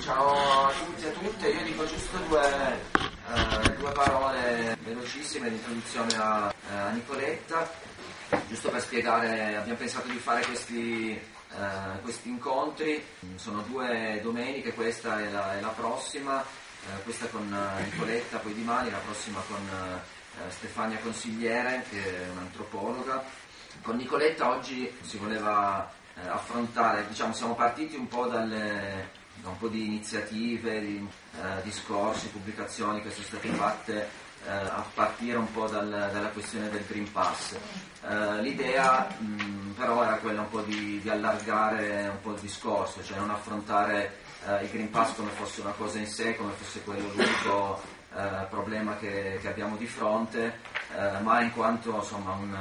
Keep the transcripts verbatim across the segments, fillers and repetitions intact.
Ciao a tutti e a tutte, io dico giusto due, eh, due parole velocissime di introduzione a, a Nicoletta, giusto per spiegare. Abbiamo pensato di fare questi, eh, questi incontri, sono due domeniche, questa è la, è la prossima, eh, questa con Nicoletta, poi domani, la prossima con eh, Stefania Consigliere, che è un'antropologa. Con Nicoletta oggi si voleva eh, affrontare, diciamo, siamo partiti un po' dalle... da un po' di iniziative, di eh, discorsi, pubblicazioni che sono state fatte eh, a partire un po' dal, dalla questione del Green Pass. Eh, l'idea mh, però era quella un po' di, di allargare un po' il discorso, cioè non affrontare eh, il Green Pass come fosse una cosa in sé, come fosse quello l'unico eh, problema che, che abbiamo di fronte, eh, ma in quanto insomma un,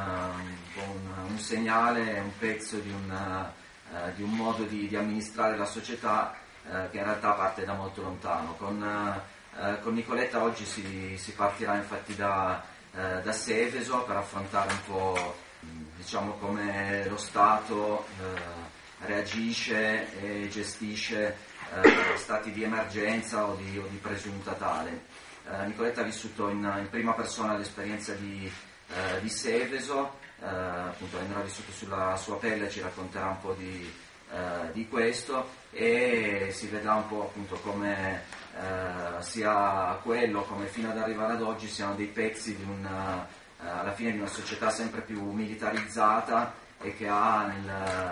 un, un segnale, un pezzo di un, uh, di un modo di, di amministrare la società Eh, che in realtà parte da molto lontano. Con, eh, con Nicoletta oggi si, si partirà infatti da, eh, da Seveso per affrontare un po' diciamo come lo Stato eh, reagisce e gestisce eh, stati di emergenza o di, o di presunta tale. Eh, Nicoletta ha vissuto in, in prima persona l'esperienza di, eh, di Seveso, eh, appunto avendolo vissuto sulla sua pelle ci racconterà un po' di Uh, di questo e si vedrà un po' appunto come uh, sia quello, come fino ad arrivare ad oggi siano dei pezzi di una, uh, alla fine di una società sempre più militarizzata e che ha nel,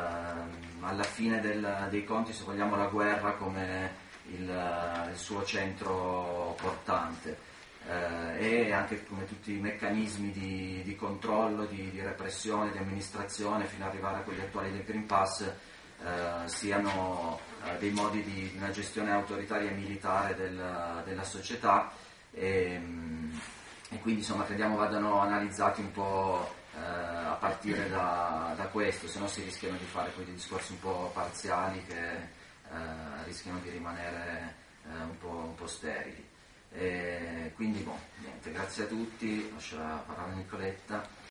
uh, alla fine del, dei conti, se vogliamo, la guerra come il, uh, il suo centro portante. Uh, e anche come tutti i meccanismi di, di controllo, di, di repressione, di amministrazione fino ad arrivare a quelli attuali del Green Pass Uh, siano uh, dei modi di, di una gestione autoritaria e militare del, della società e, um, e quindi insomma crediamo vadano analizzati un po' uh, a partire da, da questo, se no si rischiano di fare quei discorsi un po' parziali che uh, rischiano di rimanere uh, un, po', un po' sterili. E quindi boh, niente, grazie a tutti, lascio la parola a Nicoletta.